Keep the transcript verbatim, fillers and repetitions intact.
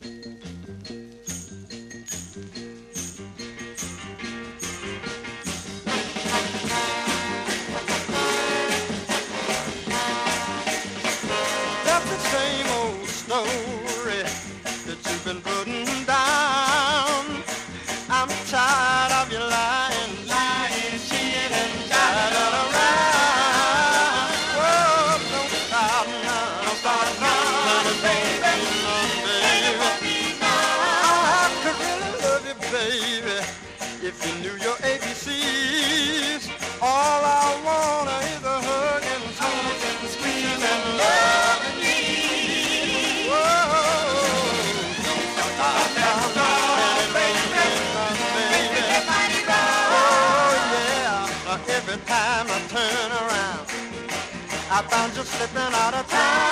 That's the same old story that you've been putting down. I'm tired of you lying, lying, cheating, and shining around. Whoa, don't stop now, don't stop now, baby, baby. I could really love you, baby, if you knew your A B Cs. All I wanna is a hug and talk and squeeze and love and me. Whoa, don't stop now, baby, baby. Oh yeah, every time I turn around, I found you slipping out of town.